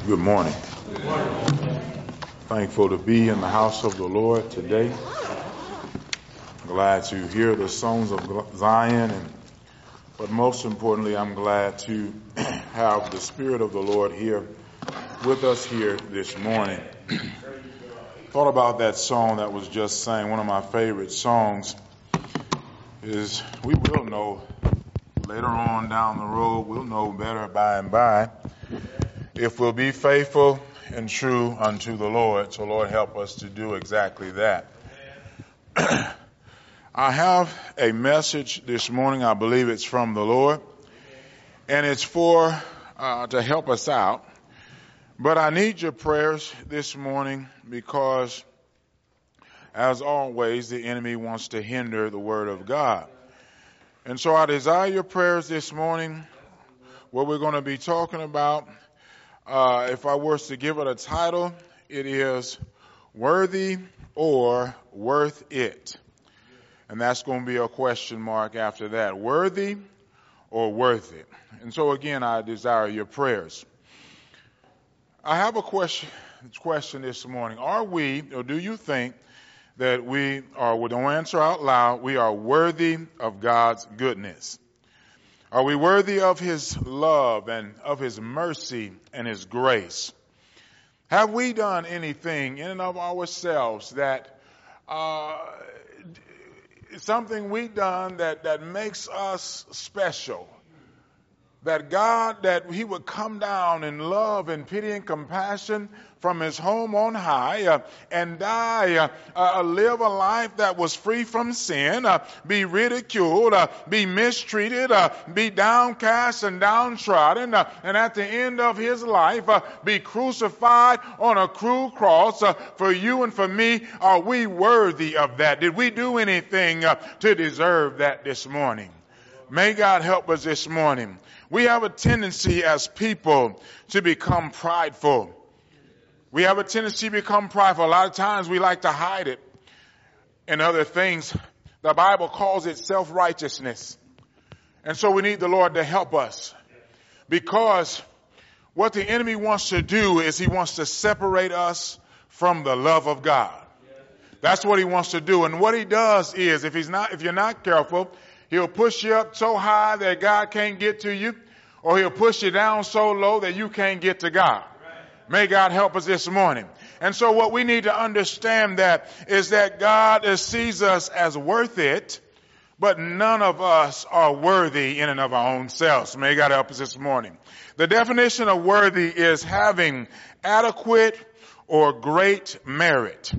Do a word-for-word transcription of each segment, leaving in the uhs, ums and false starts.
Good morning. Good morning. Thankful to be in the house of the Lord today. Glad to hear the songs of Zion, and but most importantly, I'm glad to have the Spirit of the Lord here with us here this morning. Thought about that song that was just sang. One of my favorite songs is, we will know later on down the road, we'll know better by and by, if we'll be faithful and true unto the Lord. So Lord, help us to do exactly that. I have a message this morning. I believe it's from the Lord, and it's for uh, to help us out. But I need your prayers this morning because, as always, the enemy wants to hinder the word of God. And so I desire your prayers this morning. What we're going to be talking about, uh, if I was to give it a title, it is Worthy or Worth It. And that's going to be a question mark after that. Worthy or worth it? And so again, I desire your prayers. I have a question, question this morning. Are we, or do you think that we are, we don't answer out loud, we are worthy of God's goodness? Are we worthy of His love and of His mercy and His grace? Have we done anything in and of ourselves that uh, something we done that, that makes us special? That God, that He would come down in love and pity and compassion from His home on high uh, and die, uh, uh, live a life that was free from sin, uh, be ridiculed, uh, be mistreated, uh, be downcast and downtrodden, uh, and at the end of His life uh, be crucified on a cruel cross uh, for you and for me. Are we worthy of that? Did we do anything uh, to deserve that this morning? May God help us this morning. We have a tendency as people to become prideful. We have a tendency to become prideful. A lot of times we like to hide it in other things. The Bible calls it self-righteousness. And so we need the Lord to help us. Because what the enemy wants to do is he wants to separate us from the love of God. That's what he wants to do. And what he does is, if he's not, if you're not careful, he'll push you up so high that God can't get to you, or he'll push you down so low that you can't get to God. May God help us this morning. And so what we need to understand that is that God sees us as worth it, but none of us are worthy in and of our own selves. May God help us this morning. The definition of worthy is having adequate or great merit.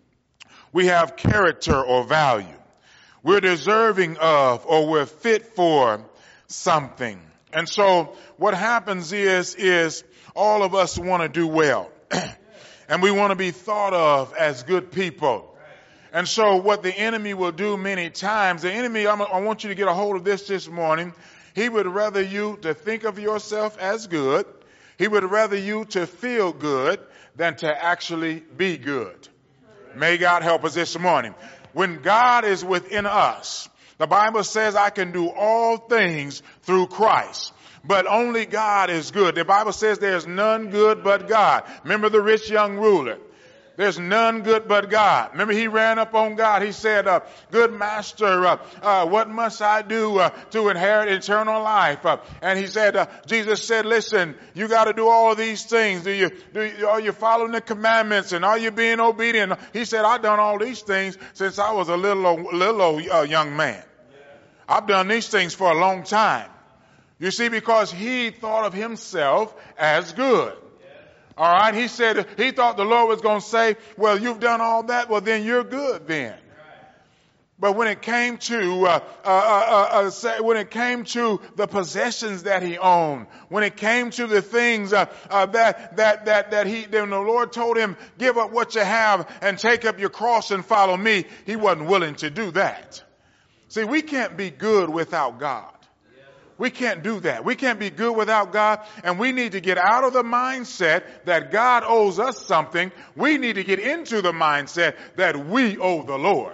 We have character or value. We're deserving of, or we're fit for something. And so what happens is, is all of us want to do well. And we want to be thought of as good people. And so what the enemy will do many times, the enemy, I'm, I want you to get a hold of this this morning. He would rather you to think of yourself as good. He would rather you to feel good than to actually be good. May God help us this morning. When God is within us, the Bible says I can do all things through Christ. But only God is good. The Bible says there's none good but God. Remember the rich young ruler. There's none good but God. Remember he ran up on God. He said, uh, good master, uh, uh, what must I do uh, to inherit eternal life? Uh, and he said, uh, Jesus said, listen, you got to do all of these things. Do you, do you, are you following the commandments, and are you being obedient? He said, I've done all these things since I was a little, little uh, young man. I've done these things for a long time. You see, because he thought of himself as good. All right. He said, he thought the Lord was going to say, well, you've done all that. Well, then you're good then. But when it came to, uh, uh, uh, uh, say, when it came to the possessions that he owned, when it came to the things, uh, uh, that, that, that, that he, then the Lord told him, give up what you have and take up your cross and follow me. He wasn't willing to do that. See, we can't be good without God. We can't do that. We can't be good without God, and we need to get out of the mindset that God owes us something. We need to get into the mindset that we owe the Lord.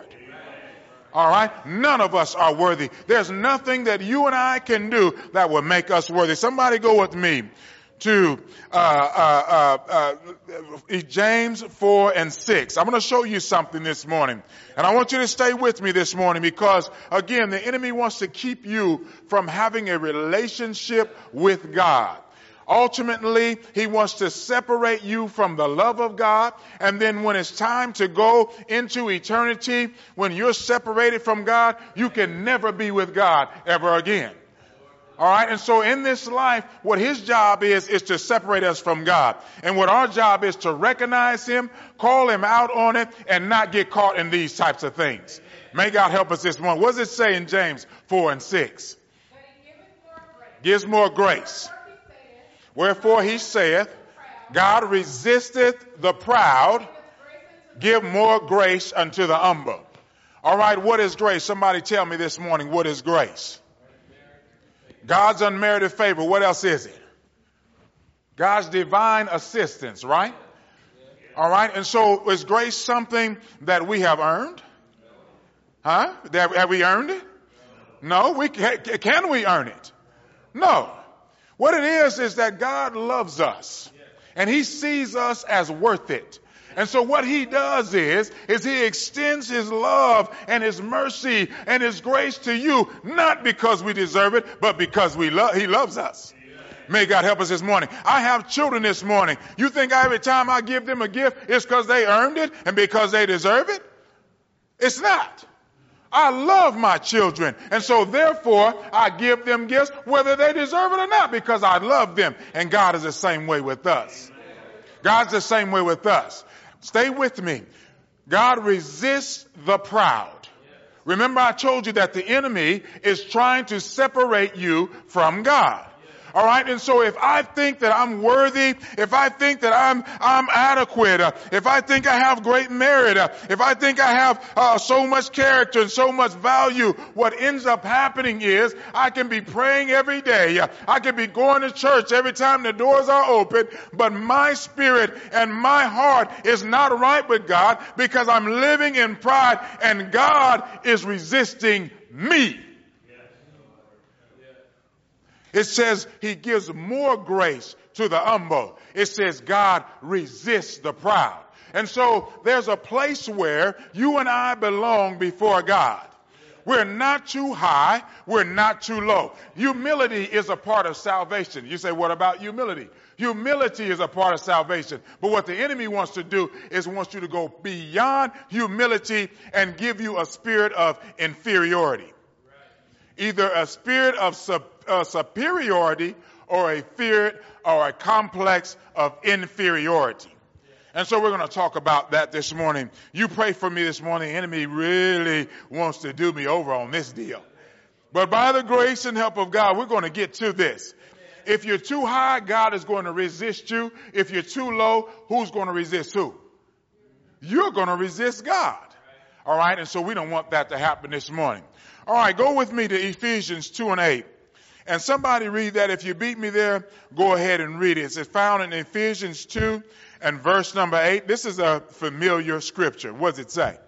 All right? None of us are worthy. There's nothing that you and I can do that will make us worthy. Somebody go with me to uh, uh, uh, uh, James four and six. I'm going to show you something this morning. And I want you to stay with me this morning because, again, the enemy wants to keep you from having a relationship with God. Ultimately, he wants to separate you from the love of God. And then when it's time to go into eternity, when you're separated from God, you can never be with God ever again. All right. And so in this life, what his job is, is to separate us from God. And what our job is to recognize him, call him out on it, and not get caught in these types of things. May God help us this morning. What does it say in James four and six? Gives more grace. Wherefore he saith, God resisteth the proud, give more grace unto the humble. All right, what is grace? Somebody tell me this morning, what is grace? God's unmerited favor. What else is it? God's divine assistance, right? All right, and so is grace something that we have earned? Huh? That, have we earned it? No. We can, can we earn it? No. What it is, is that God loves us and he sees us as worth it. And so what he does is, is he extends his love and his mercy and his grace to you, not because we deserve it, but because we love, he loves us. May God help us this morning. I have children this morning. You think every time I give them a gift, it's because they earned it and because they deserve it? It's not. I love my children, and so therefore I give them gifts whether they deserve it or not because I love them. And God is the same way with us. God's the same way with us. Stay with me. God resists the proud. Remember, I told you that the enemy is trying to separate you from God. All right. And so if I think that I'm worthy, if I think that I'm, I'm adequate, uh, if I think I have great merit, uh, if I think I have uh, so much character and so much value, what ends up happening is I can be praying every day. Uh, I can be going to church every time the doors are open, but my spirit and my heart is not right with God because I'm living in pride and God is resisting me. It says he gives more grace to the humble. It says God resists the proud. And so there's a place where you and I belong before God. We're not too high. We're not too low. Humility is a part of salvation. You say, what about humility? Humility is a part of salvation. But what the enemy wants to do is wants you to go beyond humility and give you a spirit of inferiority. Either a spirit of sub, uh, superiority or a fear or a complex of inferiority. And so we're going to talk about that this morning. You pray for me this morning. The enemy really wants to do me over on this deal. But by the grace and help of God, we're going to get to this. If you're too high, God is going to resist you. If you're too low, who's going to resist who? You're going to resist God. All right. And so we don't want that to happen this morning. All right, go with me to Ephesians two and eight. And somebody read that. If you beat me there, go ahead and read it. It's found in Ephesians two and verse number eight. This is a familiar scripture. What does it say?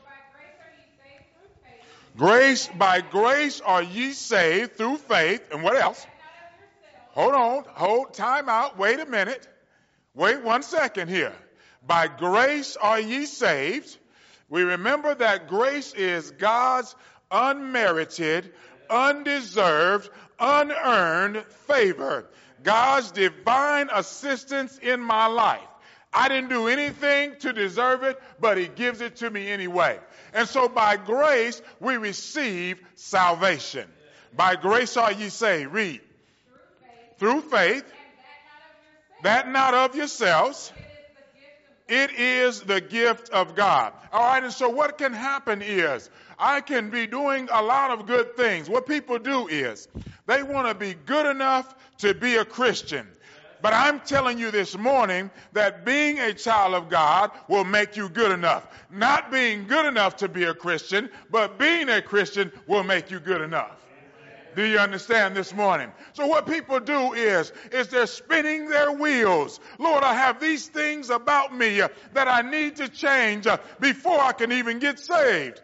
Grace, by grace are ye saved through faith. And what else? Hold on. Hold. Time out. Wait a minute. Wait one second here. By grace are ye saved. We remember that grace is God's unmerited, undeserved, unearned favor. God's divine assistance in my life. I didn't do anything to deserve it, but he gives it to me anyway. And so by grace, we receive salvation. By grace are ye saved. Read. Through faith. Through faith. That not of yourselves. It is the gift of God. All right, and so what can happen is I can be doing a lot of good things. What people do is they want to be good enough to be a Christian. But I'm telling you this morning that being a child of God will make you good enough. Not being good enough to be a Christian, but being a Christian will make you good enough. Do you understand this morning? So what people do is, is they're spinning their wheels. Lord, I have these things about me uh, that I need to change uh, before I can even get saved.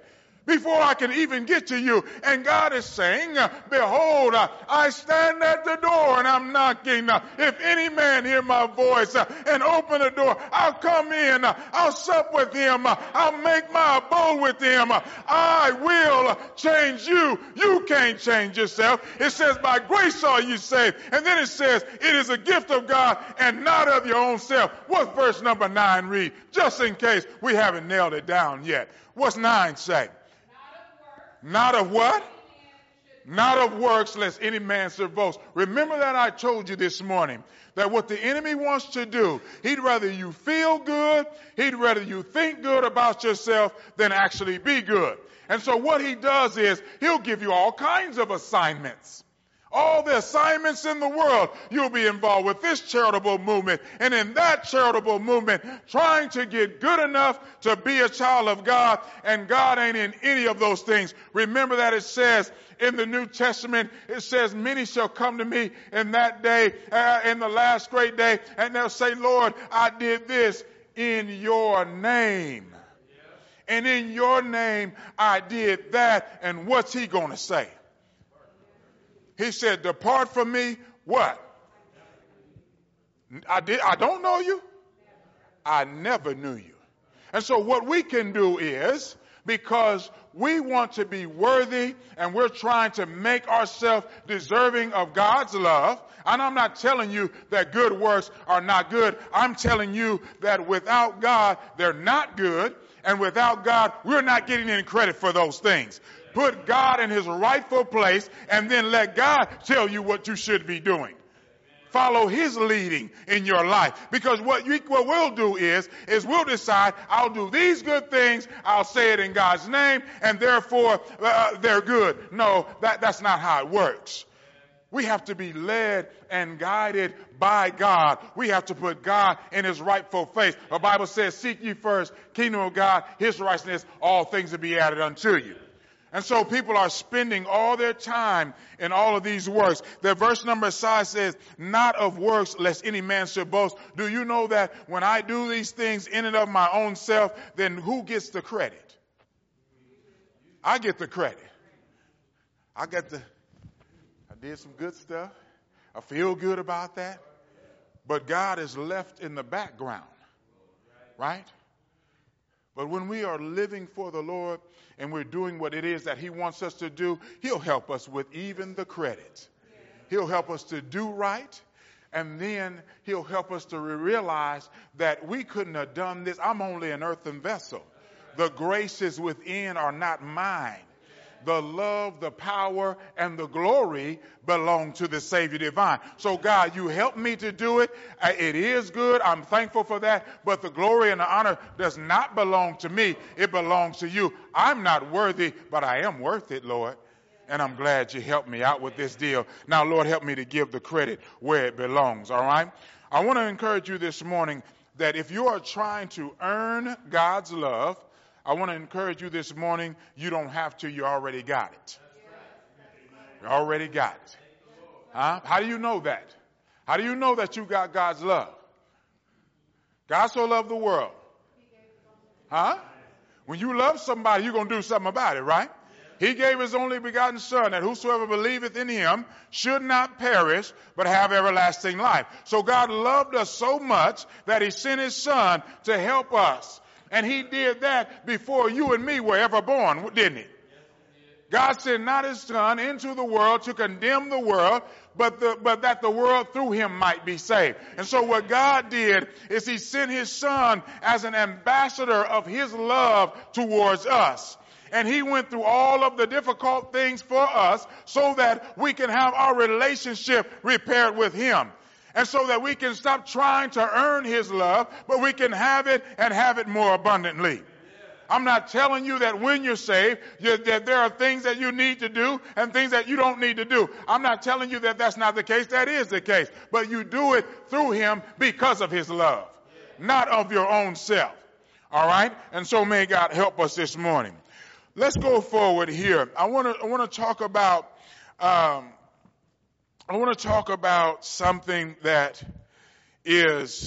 before I can even get to you. And God is saying, uh, behold, uh, I stand at the door and I'm knocking. Uh, if any man hear my voice uh, and open the door, I'll come in. Uh, I'll sup with him. Uh, I'll make my abode with him. Uh, I will uh, change you. You can't change yourself. It says, by grace are you saved. And then it says, it is a gift of God and not of your own self. What's verse number nine read? Just in case we haven't nailed it down yet. What's nine say? Not of what? Not of works, lest any man should boast. Remember that I told you this morning that what the enemy wants to do, he'd rather you feel good, he'd rather you think good about yourself than actually be good. And so what he does is he'll give you all kinds of assignments. All the assignments in the world, you'll be involved with this charitable movement and in that charitable movement, trying to get good enough to be a child of God, and God ain't in any of those things. Remember that it says in the New Testament, it says, many shall come to me in that day, uh, in the last great day, and they'll say, Lord, I did this in your name. And in your name, I did that. And what's he going to say? He said, depart from me, what? I did. I don't know you. I never knew you. And so what we can do is, because we want to be worthy and we're trying to make ourselves deserving of God's love, and I'm not telling you that good works are not good. I'm telling you that without God, they're not good. And without God, we're not getting any credit for those things. Put God in his rightful place and then let God tell you what you should be doing. Follow his leading in your life. Because what, you, what we'll do is, is we'll decide, I'll do these good things, I'll say it in God's name, and therefore uh, they're good. No, that, that's not how it works. We have to be led and guided by God. We have to put God in his rightful place. The Bible says, seek ye first kingdom of God, his righteousness, all things will be added unto you. And so people are spending all their time in all of these works. The verse number five says, not of works, lest any man should boast. Do you know that when I do these things in and of my own self, then who gets the credit? I get the credit. I get the, I did some good stuff. I feel good about that. But God is left in the background, right? But when we are living for the Lord and we're doing what it is that he wants us to do, he'll help us with even the credit. He'll help us to do right. And then he'll help us to realize that we couldn't have done this. I'm only an earthen vessel. The graces within are not mine. The love, the power, and the glory belong to the Savior divine. So God, you help me to do it. It is good. I'm thankful for that. But the glory and the honor does not belong to me. It belongs to you. I'm not worthy, but I am worth it, Lord. And I'm glad you helped me out with this deal. Now, Lord, help me to give the credit where it belongs, all right? I want to encourage you this morning that if you are trying to earn God's love, I want to encourage you this morning, you don't have to, you already got it. You already got it. Huh? How do you know that? How do you know that you got God's love? God so loved the world. Huh? When you love somebody, you're going to do something about it, right? He gave his only begotten Son, that whosoever believeth in him should not perish, but have everlasting life. So God loved us so much that he sent his Son to help us. And he did that before you and me were ever born, didn't he? God sent not his Son into the world to condemn the world, but, the, but that the world through him might be saved. And so what God did is he sent his Son as an ambassador of his love towards us. And he went through all of the difficult things for us so that we can have our relationship repaired with him. And so that we can stop trying to earn his love, but we can have it and have it more abundantly. I'm not telling you that when you're saved, you, that there are things that you need to do and things that you don't need to do. I'm not telling you that that's not the case. That is the case. But you do it through him because of his love, not of your own self. All right? And so may God help us this morning. Let's go forward here. I want to I want to talk about um, I want to talk about something that is,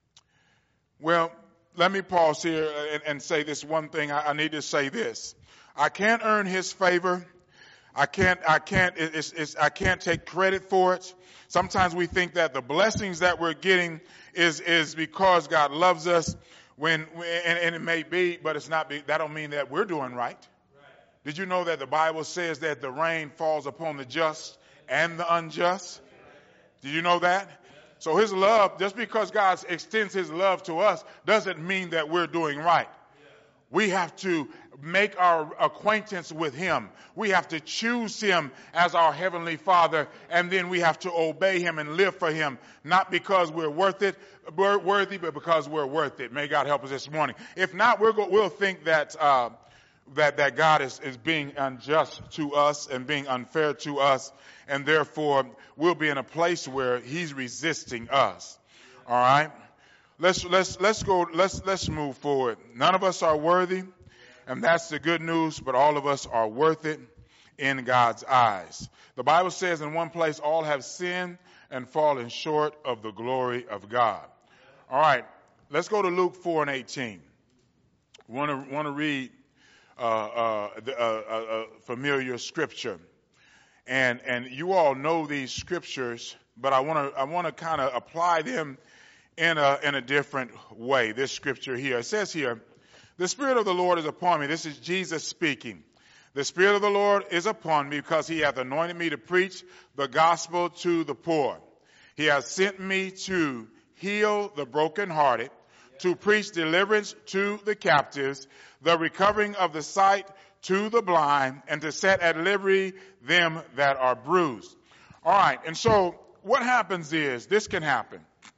well, let me pause here and, and say this one thing. I, I need to say this. I can't earn his favor. I can't, I can't, it's, it's, I can't take credit for it. Sometimes we think that the blessings that we're getting is, is because God loves us when, and, and it may be, but it's not, that don't mean that we're doing right. Did you know that the Bible says that the rain falls upon the just and the unjust? Did you know that? So his love, just because God extends his love to us, doesn't mean that we're doing right. We have to make our acquaintance with him. We have to choose him as our heavenly Father, and then we have to obey him and live for him, not because we're worth it, we're worthy, but because we're worth it. May God help us this morning. If not, we're go, we'll think that uh, that that God is, is being unjust to us and being unfair to us, and therefore we'll be in a place where he's resisting us. All right? Let's let's let's go let's let's move forward. None of us are worthy, and that's the good news, but all of us are worth it in God's eyes. The Bible says in one place, all have sinned and fallen short of the glory of God. All right, let's go to Luke four and eighteen. Want to want to read uh, uh, the, uh, uh, familiar scripture, and and you all know these scriptures, but I want to I want to kind of apply them in a in a different way. This scripture here, it says here, the Spirit of the Lord is upon me. This is Jesus speaking. The Spirit of the Lord is upon me because he hath anointed me to preach the gospel to the poor. He has sent me to heal the brokenhearted, to preach deliverance to the captives, the recovering of the sight to the blind, and to set at liberty them that are bruised. All right, and so what happens is, this can happen.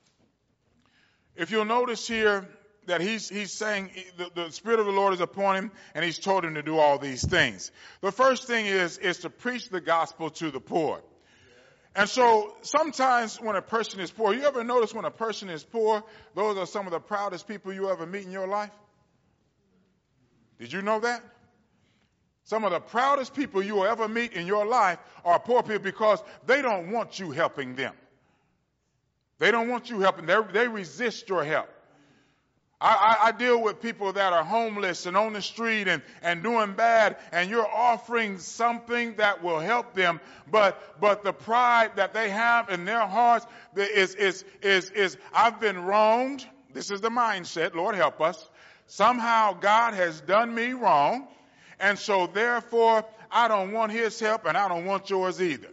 If you'll notice here that he's he's saying the, the Spirit of the Lord is upon him, and he's told him to do all these things. The first thing is is to preach the gospel to the poor. And so sometimes when a person is poor, you ever notice when a person is poor, those are some of the proudest people you ever meet in your life? Did you know that? Some of the proudest people you will ever meet in your life are poor people because they don't want you helping them. They don't want you helping. They, they resist your help. I, I, I deal with people that are homeless and on the street and, and doing bad, and you're offering something that will help them, but but the pride that they have in their hearts is is is is I've been wronged. This is the mindset. Lord help us. Somehow God has done me wrong, and so therefore I don't want his help and I don't want yours either.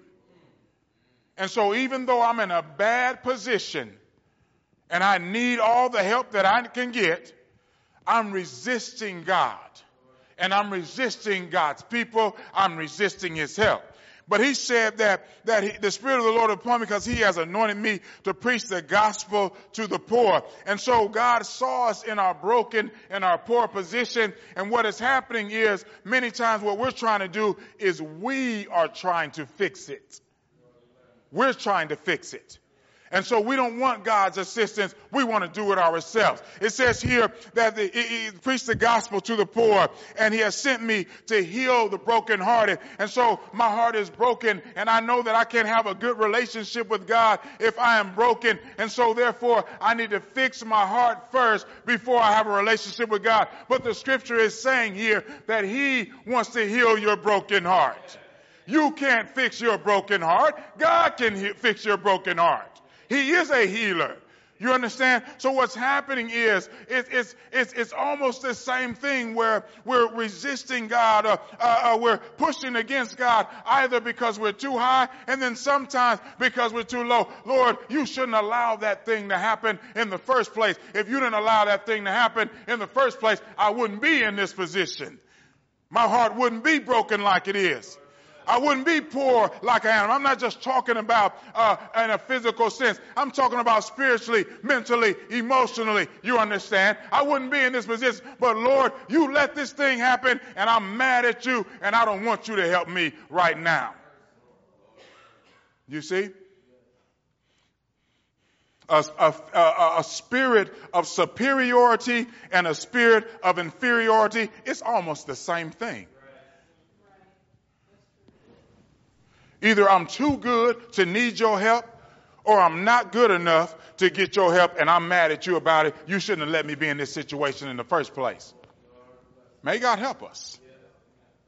And so even though I'm in a bad position and I need all the help that I can get, I'm resisting God. And I'm resisting God's people. I'm resisting his help. But he said that, that he, the Spirit of the Lord upon me because he has anointed me to preach the gospel to the poor. And so God saw us in our broken and our poor position. And what is happening is many times what we're trying to do is we are trying to fix it. We're trying to fix it. And so we don't want God's assistance. We want to do it ourselves. It says here that the, he, he preached the gospel to the poor, and he has sent me to heal the brokenhearted. And so my heart is broken, and I know that I can't have a good relationship with God if I am broken. And so therefore, I need to fix my heart first before I have a relationship with God. But the scripture is saying here that he wants to heal your broken heart. You can't fix your broken heart. God can he- fix your broken heart. He is a healer. You understand? So what's happening is it, it's, it's, it's almost the same thing where we're resisting God, or uh, uh, we're pushing against God, either because we're too high and then sometimes because we're too low. Lord, you shouldn't allow that thing to happen in the first place. If you didn't allow that thing to happen in the first place, I wouldn't be in this position. My heart wouldn't be broken like it is. I wouldn't be poor like I am. I'm not just talking about uh, in a physical sense. I'm talking about spiritually, mentally, emotionally. You understand? I wouldn't be in this position. But Lord, you let this thing happen, and I'm mad at you, and I don't want you to help me right now. You see? A, a, a, a spirit of superiority and a spirit of inferiority, it's almost the same thing. Either I'm too good to need your help, or I'm not good enough to get your help, and I'm mad at you about it. You shouldn't have let me be in this situation in the first place. May God help us.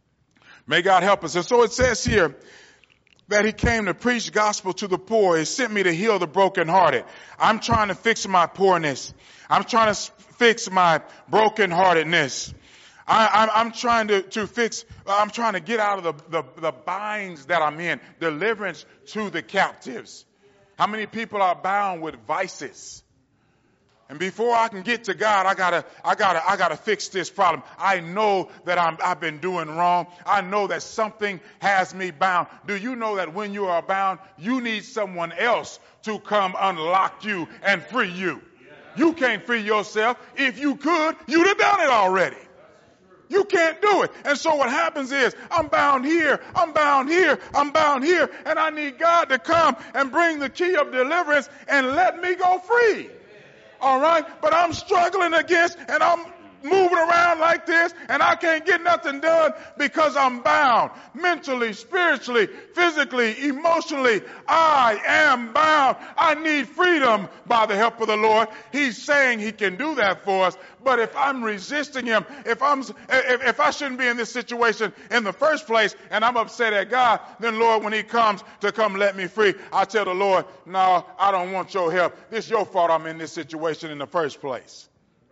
May God help us. And so it says here that he came to preach gospel to the poor. He sent me to heal the brokenhearted. I'm trying to fix my poorness. I'm trying to fix my brokenheartedness. I, I'm, I'm trying to, to fix, I'm trying to get out of the, the, the binds that I'm in. Deliverance to the captives. How many people are bound with vices? And before I can get to God, I gotta, I gotta, I gotta fix this problem. I know that I'm, I've been doing wrong. I know that something has me bound. Do you know that when you are bound, you need someone else to come unlock you and free you? You can't free yourself. If you could, you'd have done it already. You can't do it. And so what happens is, I'm bound here, I'm bound here, I'm bound here, and I need God to come and bring the key of deliverance and let me go free. All right? But I'm struggling against, and I'm moving around like this, and I can't get nothing done because I'm bound. Mentally, spiritually, physically, emotionally, I am bound. I need freedom by the help of the Lord. He's saying he can do that for us. But if I'm resisting him, if I'm, if, if I shouldn't be in this situation in the first place, and I'm upset at God, then Lord, when he comes to come let me free, I tell the Lord, no, I don't want your help. It's your fault I'm in this situation in the first place.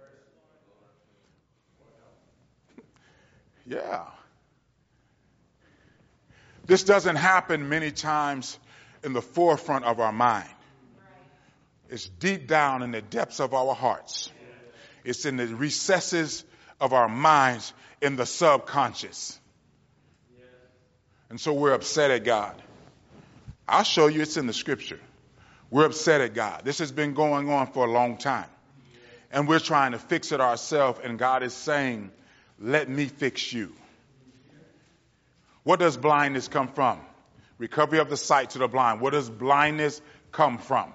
Yeah. This doesn't happen many times in the forefront of our mind. It's deep down in the depths of our hearts. It's in the recesses of our minds, in the subconscious. And so we're upset at God. I'll show you, it's in the scripture. We're upset at God. This has been going on for a long time. And we're trying to fix it ourselves, and God is saying, let me fix you. What does blindness come from? Recovery of the sight to the blind. What does blindness come from?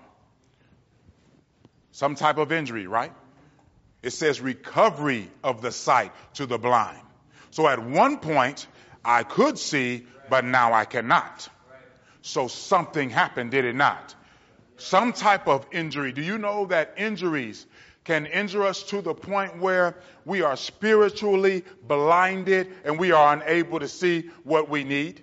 Some type of injury, right? It says recovery of the sight to the blind. So at one point, I could see, but now I cannot. So something happened, did it not? Some type of injury. Do you know that injuries can injure us to the point where we are spiritually blinded and we are unable to see what we need?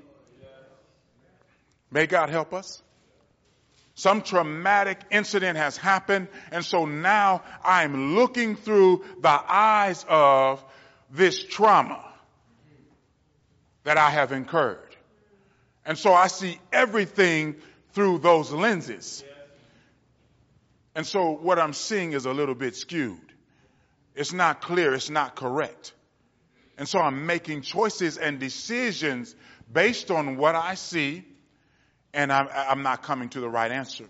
May God help us. Some traumatic incident has happened, and so now I'm looking through the eyes of this trauma that I have incurred. And so I see everything through those lenses. And so what I'm seeing is a little bit skewed. It's not clear. It's not correct. And so I'm making choices and decisions based on what I see, and I'm, I'm not coming to the right answer.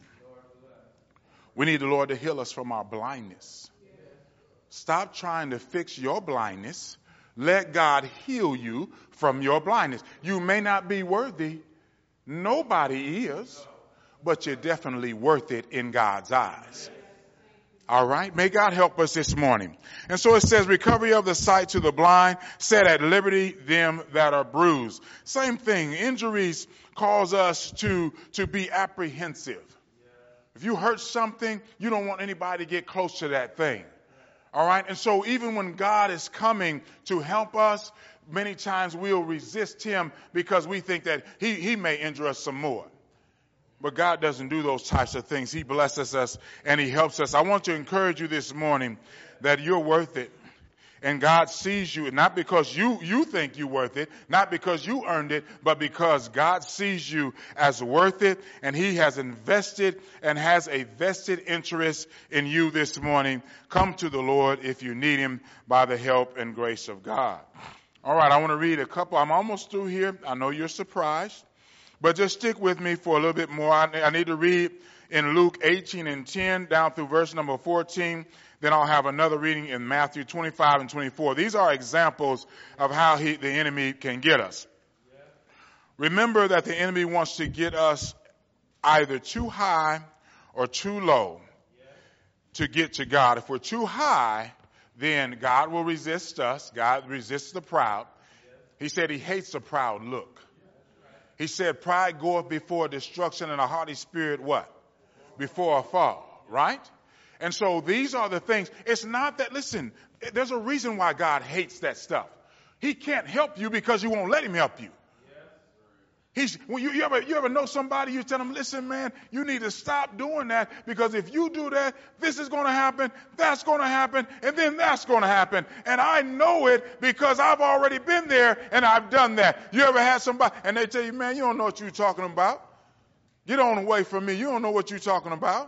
We need the Lord to heal us from our blindness. Stop trying to fix your blindness. Let God heal you from your blindness. You may not be worthy. Nobody is. But you're definitely worth it in God's eyes. All right. May God help us this morning. And so it says, recovery of the sight to the blind, set at liberty them that are bruised. Same thing. Injuries cause us to, to be apprehensive. If you hurt something, you don't want anybody to get close to that thing. All right. And so even when God is coming to help us, many times we'll resist him because we think that he, he may injure us some more. But God doesn't do those types of things. He blesses us and he helps us. I want to encourage you this morning that you're worth it. And God sees you, not because you, you think you're worth it, not because you earned it, but because God sees you as worth it. And he has invested and has a vested interest in you this morning. Come to the Lord if you need him by the help and grace of God. All right, I want to read a couple. I'm almost through here. I know you're surprised. But just stick with me for a little bit more. I need to read in Luke eighteen and ten down through verse number fourteen. Then I'll have another reading in Matthew twenty-five and twenty-four. These are examples of how he, the enemy can get us. Remember that the enemy wants to get us either too high or too low to get to God. If we're too high, then God will resist us. God resists the proud. He said he hates a proud look. He said, pride goeth before destruction and a haughty spirit what? Before a fall, right? And so these are the things. It's not that, listen, there's a reason why God hates that stuff. he can't help you because you won't let him help you. He's, when you, you, ever, you ever know somebody, you tell them, listen, man, you need to stop doing that, because if you do that, this is going to happen, that's going to happen, and then that's going to happen. And I know it because I've already been there and I've done that. You ever had somebody, and they tell you, man, you don't know what you're talking about. Get on away from me. You don't know what you're talking about.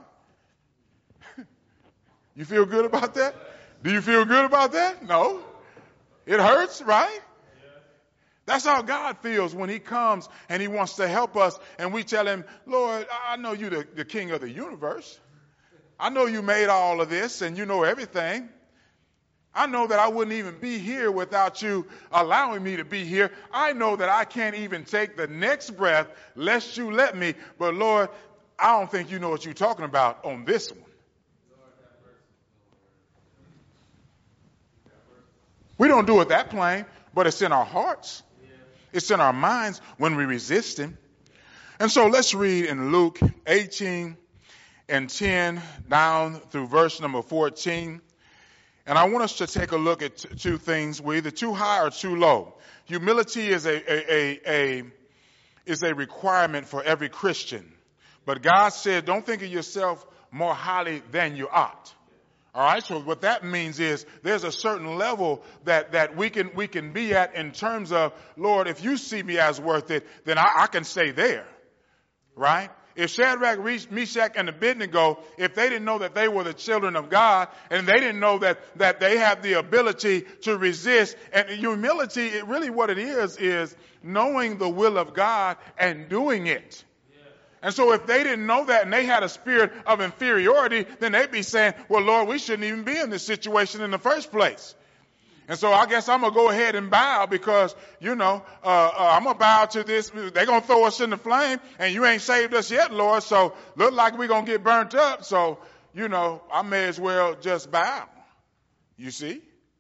You feel good about that? Do you feel good about that? No. It hurts, right? That's how God feels when he comes and he wants to help us, and we tell him, Lord, I know you're the, the king of the universe. I know you made all of this and you know everything. I know that I wouldn't even be here without you allowing me to be here. I know that I can't even take the next breath lest you let me. But Lord, I don't think you know what you're talking about on this one. We don't do it that plain, but it's in our hearts. It's in our minds when we resist him. And so let's read in Luke eighteen and ten down through verse number fourteen. And I want us to take a look at t- two things. We're either too high or too low. Humility is a, a, a, a, is a requirement for every Christian. But God said, don't think of yourself more highly than you ought. All right, so what that means is there's a certain level that, that we can we can be at in terms of, Lord, if you see me as worth it, then I, I can stay there, right? If Shadrach, Meshach, and Abednego, if they didn't know that they were the children of God, and they didn't know that, that they have the ability to resist, and humility, it really what it is, is knowing the will of God and doing it. And so if they didn't know that and they had a spirit of inferiority, then they'd be saying, well, Lord, we shouldn't even be in this situation in the first place. And so I guess I'm going to go ahead and bow because, you know, uh, uh, I'm going to bow to this. They're going to throw us in the flame and you ain't saved us yet, Lord. So look like we're going to get burnt up. So, you know, I may as well just bow. You see?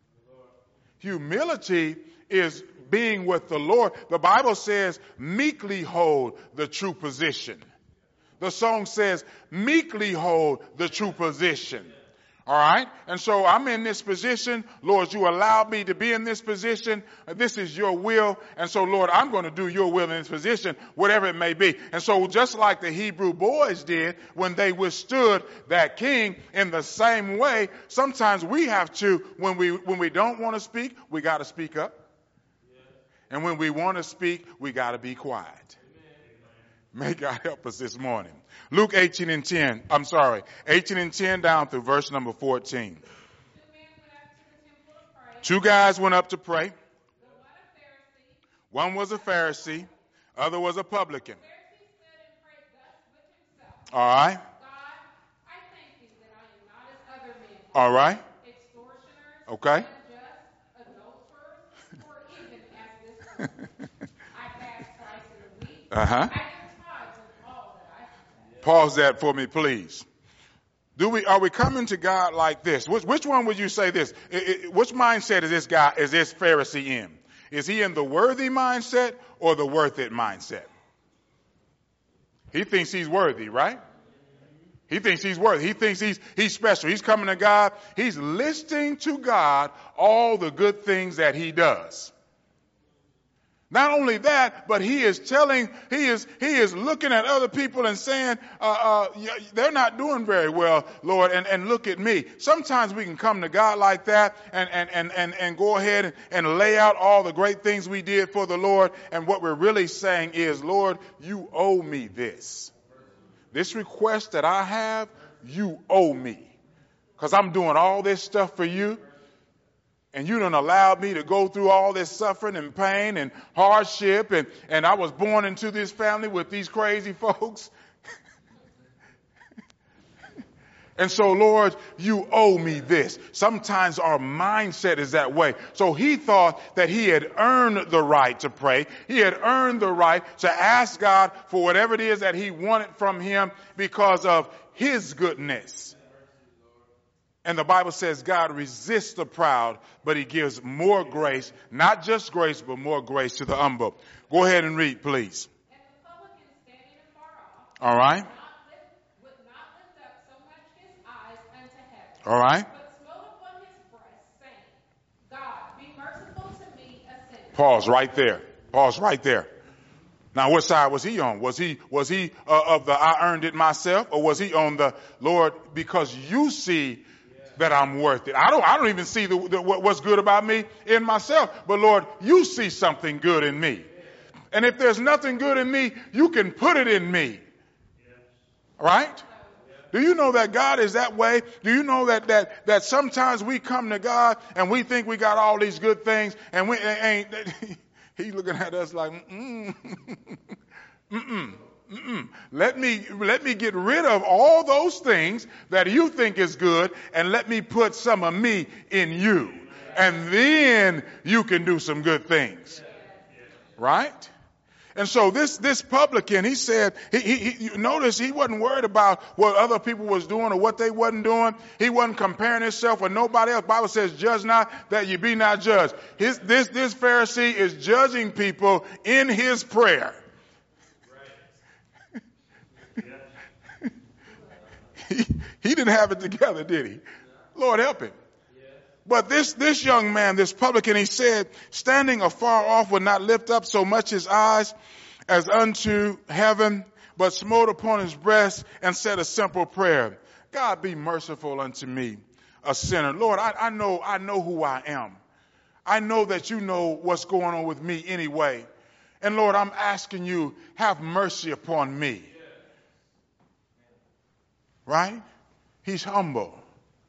Humility is being with the Lord. The Bible says meekly hold the true position. The song says meekly hold the true position. All right. And so I'm in this position. Lord, you allowed me to be in this position. This is your will. And so, Lord, I'm going to do your will in this position, whatever it may be. And so just like the Hebrew boys did when they withstood that king, in the same way, sometimes we have to, when we, when we don't want to speak, we got to speak up. And when we want to speak, we got to be quiet. May God help us this morning. Luke eighteen and ten. I'm sorry. eighteen and ten down through verse number fourteen. Two guys went up to pray. One was a Pharisee. Other was a publican. All right. All right. Okay. Uh-huh. Pause that for me, please. Do we, are we coming to God like this? Which, which one would you say this? It, it, which mindset is this guy, is this Pharisee in? Is he in the worthy mindset or the worth it mindset? He thinks he's worthy, right? He thinks he's worthy. He thinks he's, he's special. He's coming to God. He's listing to God all the good things that he does. Not only that, but he is telling, he is, he is looking at other people and saying, uh, uh, they're not doing very well, Lord, and, and look at me. Sometimes we can come to God like that and, and, and, and, and go ahead and, and lay out all the great things we did for the Lord. And what we're really saying is, Lord, you owe me this. This request that I have, you owe me. Because I'm doing all this stuff for you. And you done allowed me to go through all this suffering and pain and hardship. And, and I was born into this family with these crazy folks. And so, Lord, you owe me this. Sometimes our mindset is that way. So he thought that he had earned the right to pray. He had earned the right to ask God for whatever it is that he wanted from him because of his goodness. And the Bible says God resists the proud, but he gives more grace, not just grace, but more grace to the humble. Go ahead and read, please. And the publican standing afar off, all right. would not lift, would not lift up so much his eyes unto heaven, all right. but smote upon his breast, saying, God, be merciful to me, a Pause right there. Pause right there. Now, what side was he on? Was he, was he uh, of the I earned it myself, or was he on the Lord, because you see that I'm worth it? I don't, I don't even see the, the, what's good about me in myself, but Lord, you see something good in me. And if there's nothing good in me, you can put it in me. Right? Do you know that God is that way? Do you know that, that, that sometimes we come to God and we think we got all these good things and we ain't, he's looking at us like, mm-mm, mm-mm, mm-mm. Let me, let me get rid of all those things that you think is good and let me put some of me in you. And then you can do some good things. Right? And so this, this publican, he said, he, he, he, notice he wasn't worried about what other people was doing or what they wasn't doing. He wasn't comparing himself with nobody else. The Bible says, judge not that you be not judged. His, this, this Pharisee is judging people in his prayer. Right. he, he didn't have it together, did he? Lord help him. But this, this young man, this publican, he said, standing afar off would not lift up so much his eyes as unto heaven, but smote upon his breast and said a simple prayer. God, be merciful unto me, a sinner. Lord, I, I know, I know who I am. I know that you know what's going on with me anyway. And Lord, I'm asking you, have mercy upon me. Right? He's humble.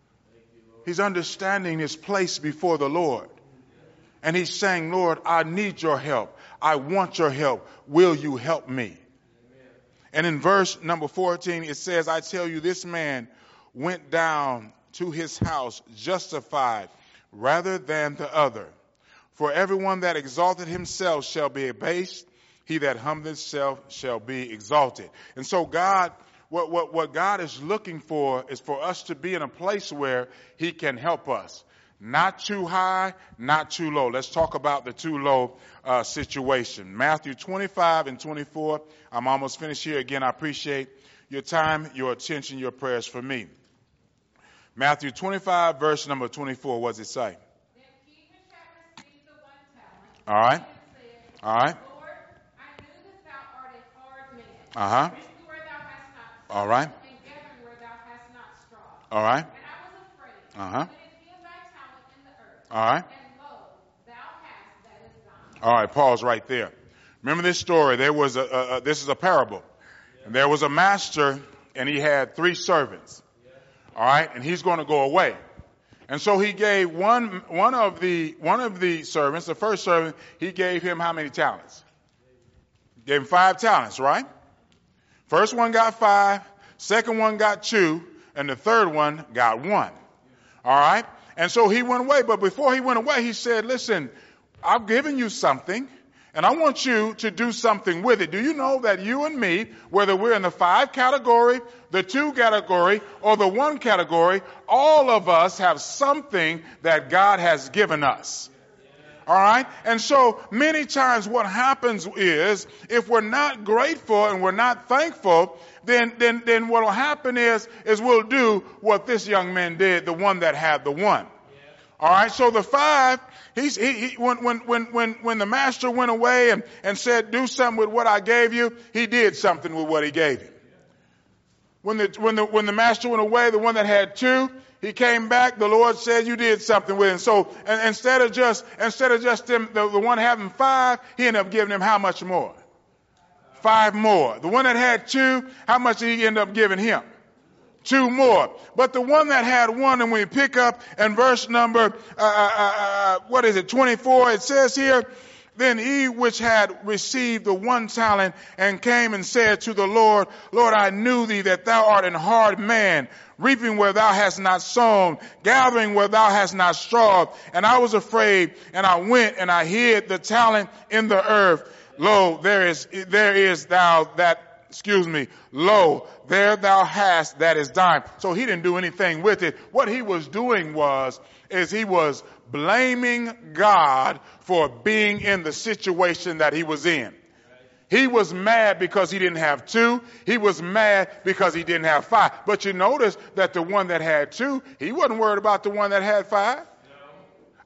He's understanding his place before the Lord. And he's saying, Lord, I need your help. I want your help. Will you help me? Amen. And in verse number fourteen, it says, I tell you, this man went down to his house justified rather than the other. For everyone that exalted himself shall be abased. He that humbled himself shall be exalted. And so God What, what, what God is looking for is for us to be in a place where he can help us. Not too high, not too low. Let's talk about the too low uh, situation. Matthew twenty-five and twenty-four. I'm almost finished here. Again, I appreciate your time, your attention, your prayers for me. Matthew twenty-five, verse number twenty-four. What does it say? Then Peter had received the one talent. All right. And said, All right. Lord, I knew that thou art a hard man. Uh-huh. Where thou hast not All right. and gathering where thou hast not strawed. All right. And I was afraid. Uh-huh. But it hid thy talent in the earth. All right. And lo, thou hast that is thine. All right, pause right there. Remember this story. There was a, a, a this is a parable. And there was a master and he had three servants. All right, and he's going to go away. And so he gave one one of the one of the servants, the first servant, he gave him how many talents? Gave him five talents, right? First one got five, second one got two, and the third one got one. All right? And so he went away, but before he went away, he said, listen, I've given you something, and I want you to do something with it. Do you know that you and me, whether we're in the five category, the two category, or the one category, all of us have something that God has given us. All right? And so many times what happens is if we're not grateful and we're not thankful, then then then what will happen is is we'll do what this young man did, the one that had the one. All right? So the five, he's he, he when when when when when the master went away and and said do something with what I gave you, he did something with what he gave him. When the when the when the master went away, the one that had two, he came back. The Lord said, "You did something with him." So and, instead of just instead of just him, the, the one having five, he ended up giving him how much more? Five more. The one that had two, how much did he end up giving him? Two more. But the one that had one, and when we pick up in verse number uh, uh, uh, what is it? twenty-four. It says here. Then he which had received the one talent and came and said to the Lord, Lord, I knew thee that thou art an hard man, reaping where thou hast not sown, gathering where thou hast not strawed. And I was afraid, and I went and I hid the talent in the earth. Lo, there is, there is thou that, excuse me, lo, there thou hast that is thine. So he didn't do anything with it. What he was doing was, is he was blaming God for being in the situation that he was in. He was mad because he didn't have two. He was mad because he didn't have five. But you notice that the one that had two, he wasn't worried about the one that had five.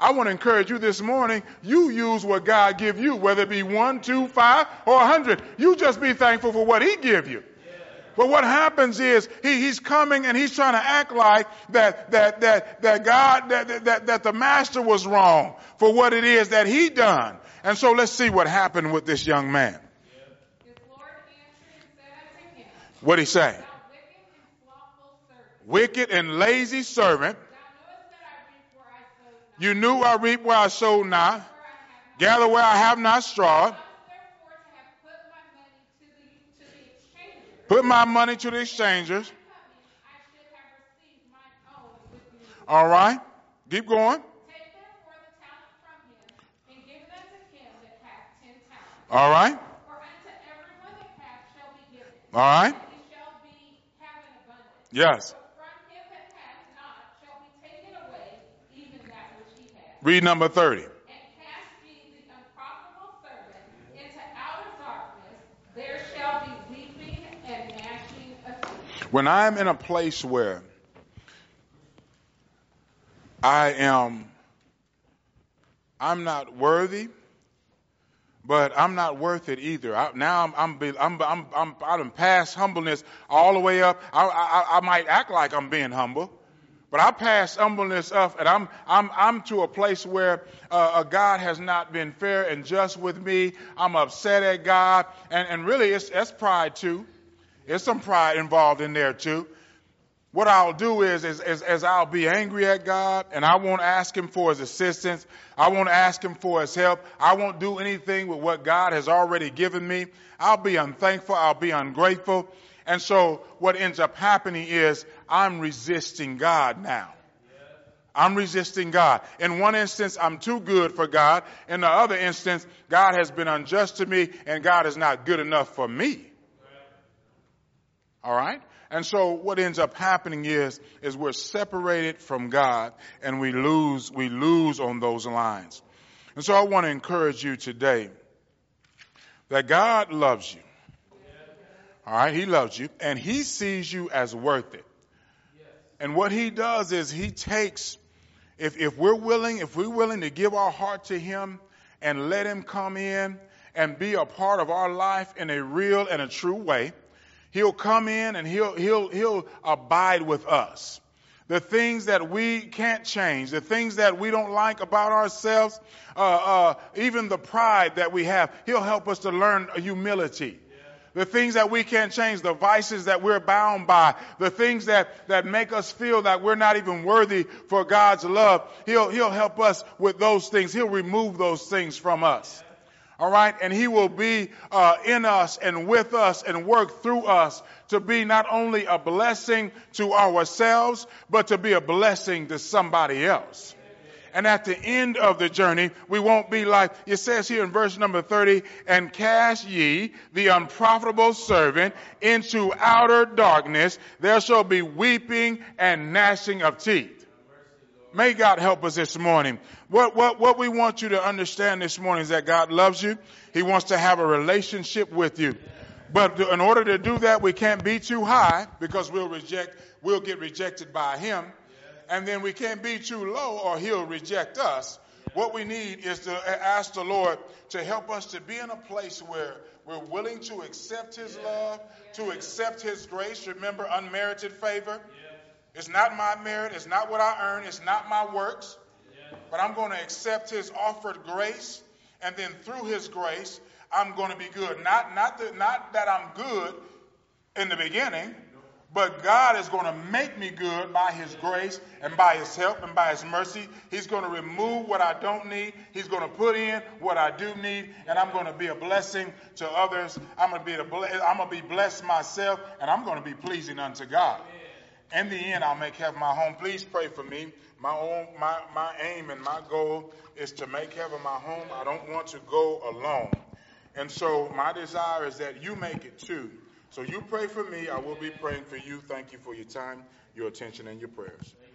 I want to encourage you this morning, you use what God give you, whether it be one, two, five, or a hundred. You just be thankful for what he give you. But what happens is he, he's coming and he's trying to act like that that that that God that, that that the master was wrong for what it is that he done. And so let's see what happened with this young man. His Lord answered and said unto him, What'd he say? Thou wicked and slothful servant, Wicked and lazy servant. thou knowest that I reap where I sowed not, You knew I reap where I sowed not, where I have not. gather where I have not straw, Thus therefore to have put my money to the to the exchangers, put my money to the exchangers. coming, I should have received mine own with me. All right, keep going. Take therefore the talent from him, and give it unto him that hath ten talents. All right, For unto everyone that hath shall be given, all right, and he shall be have an abundance. yes. But from him that hath not shall be taken away even that which he hath. Read number thirty. And cast ye the unprofitable servant into outer darkness, there shall be weeping and gnashing of teeth. When I'm in a place where I am, I'm not worthy, but I'm not worth it either. I, now I'm, I'm, be- I'm, I'm, I'm, I'm past humbleness all the way up. I, I, I might act like I'm being humble, but I passed humbleness up, and I'm, I'm, I'm to a place where uh, uh, God has not been fair and just with me. I'm upset at God, and, and really, it's that's pride too. There's some pride involved in there too. What I'll do is, is, is, is I'll be angry at God, and I won't ask him for his assistance. I won't ask him for his help. I won't do anything with what God has already given me. I'll be unthankful. I'll be ungrateful. And so what ends up happening is I'm resisting God now. I'm resisting God. In one instance, I'm too good for God. In the other instance, God has been unjust to me, and God is not good enough for me. All right? And so what ends up happening is, is we're separated from God, and we lose, we lose on those lines. And so I want to encourage you today that God loves you. All right? He loves you, and he sees you as worth it. And what he does is he takes, if, if we're willing, if we're willing to give our heart to him and let him come in and be a part of our life in a real and a true way, he'll come in and he'll, he'll, he'll abide with us. The things that we can't change, the things that we don't like about ourselves, uh, uh, even the pride that we have, he'll help us to learn humility. The things that we can't change, the vices that we're bound by, the things that, that make us feel that we're not even worthy for God's love, he'll, he'll help us with those things. He'll remove those things from us. All right. And he will be uh, in us and with us and work through us to be not only a blessing to ourselves, but to be a blessing to somebody else. And at the end of the journey, we won't be like, it says here in verse number thirty, and cast ye the unprofitable servant into outer darkness. There shall be weeping and gnashing of teeth. May God help us this morning. What, what, what we want you to understand this morning is that God loves you. He wants to have a relationship with you. But in order to do that, we can't be too high because we'll reject, we'll get rejected by him. And then we can't be too low or he'll reject us. What we need is to ask the Lord to help us to be in a place where we're willing to accept his love, to accept his grace. Remember, unmerited favor. It's not my merit. It's not what I earn. It's not my works. But I'm going to accept his offered grace. And then through his grace, I'm going to be good. Not, not, that, not that I'm good in the beginning, but God is going to make me good by his grace and by his help and by his mercy. He's going to remove what I don't need. He's going to put in what I do need. And I'm going to be a blessing to others. I'm going to be, a, I'm going to be blessed myself. And I'm going to be pleasing unto God. In the end, I'll make heaven my home. Please pray for me. My own, my, my aim and my goal is to make heaven my home. I don't want to go alone. And so my desire is that you make it too. So you pray for me. I will be praying for you. Thank you for your time, your attention, and your prayers.